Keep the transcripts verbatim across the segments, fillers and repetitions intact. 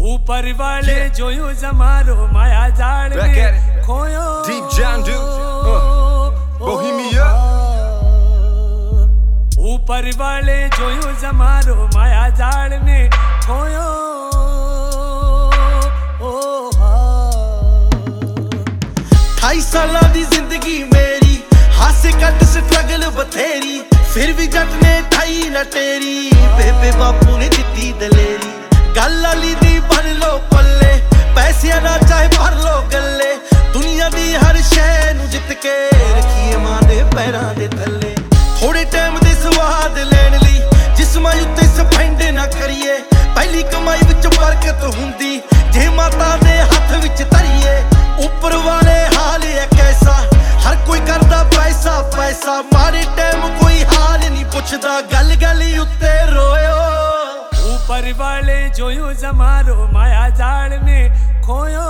ऊपर वाले yeah. जो यूं जमारो माया जाल में खोयो Deep down dude uh, Bohemia ऊपर वाले जो यूं जमारो माया जाल में खोयो ढाई साल दी जिंदगी मेरी हासे कट स्ट्रगल बथेरी फिर भी जट ने ढाई न तेरी बेबे बापू ने दिती दलेरी गल वाली दी भर लो पल्ले पैसे ना चाहे भर लो गल्ले दुनिया दी हर शै नू जित के रखिए मां दे पैरां दे थल्ले थोड़े टाइम दे स्वाद लेण लई जिस्मां उत्ते स्पेंड ना करिए पहली कमाई विच बरकत हुंदी जे माता दे हथ विच धरिए ऊपर वाले हाल है कैसा हर कोई करदा पैसा पैसा मारे टाइम कोई हाल नहीं पुछदा गल गल उत्ते रोयो ऊपर वाले जो यूं जमारो माया जाल में खोयो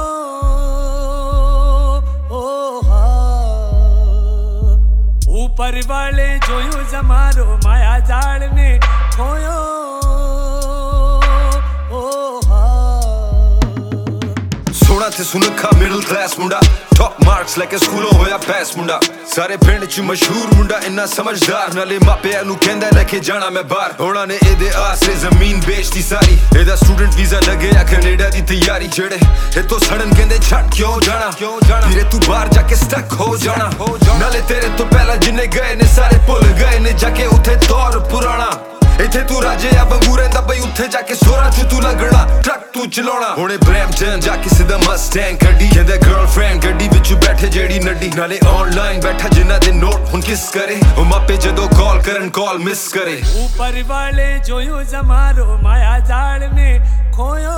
ऊपर वाले जो यूं जमारो माया जाल में खोयो सोना ते सुनखा मिडिल क्लास मुंडा टॉप मार्क्स लेके स्कूलों होया पैस मुंडा सारे पिंड च मशहूर मुंडा इन्ना समझदार नाले मापिया नू कहंदा लेके जाना मैं बाहर होना ने एदे आसरे जमीन बेचती सारी एदा स्टूडेंट वीजा लगे या कनाडा दी तैयारी जेड़े ए तो सड़न कहंदे छट क्यों जाना क्यों जाना फिर तू बाहर जाके स्टक हो जाना नाले तेरे तो पहला जिन्ने गए ने सारे भुल गए ने जाके उथे दौर पुराना इथे तू राजे या बंगूरे दा बई उथे जाके सोरा च तू लगना ट्रक तू चलाना हुणे ब्रैम्पटन जाके सीधा मस्टैंग गड्डी कहंदे गर्लफ्रेंड गड्डी विच बैठे जेड़ी नड्डी नाले ऑनलाइन बैठा जिन्ना दे नोट हुन किस करे ओ मापे जदों कॉल करन कॉल मिस करे ऊपर वाले जो यूं जमारो माया जाल में खोयो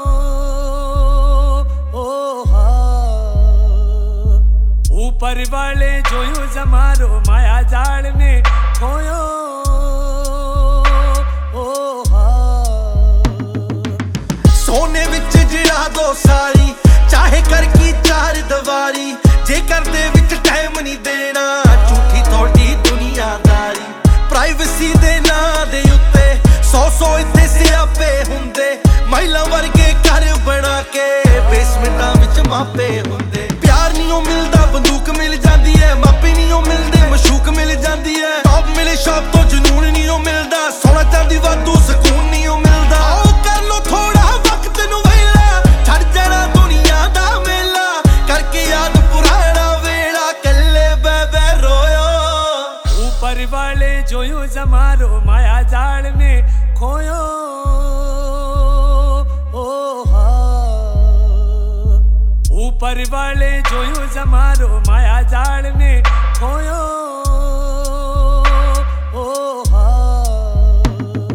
ऊपर वाले जो यूं जमारो माया जाल में खोयो सोने विच जिड़ा दो सारी चाहे कर की चार दवारी जे कर दे विच टाइम नहीं देना झूठी थोड़ी दुनियादारी प्राइवेसी दे ना दे उत्ते सौ सौ इत्थे सियापे हुंदे महिला वर्गे घर बना के बेसमेंटां विच मापे हुंदे प्यार नहीं मिलदा बंदूक मिल जांदी है मापे नहीं मिलदे मशूक मिल जांदी है टॉप मिले शॉप तो जुनून नहीं मिलदा सोना चांदी वाधू सुकून नहीं मिलदा आओ कर लो थोड़ा वाले जो यूं जमारो माया जाल में खोयो ऊपर वाले जो यूं जमारो माया जाल में खोयो